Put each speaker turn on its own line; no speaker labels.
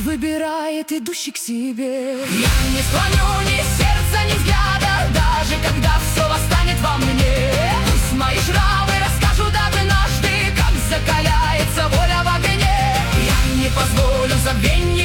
выбирает идущий к себе. Я не склоню ни сердца, ни взгляда, даже когда все восстанет во мне. Пусть мои шрамы расскажут однажды, как закаляется воля в огне. Я не позволю забвению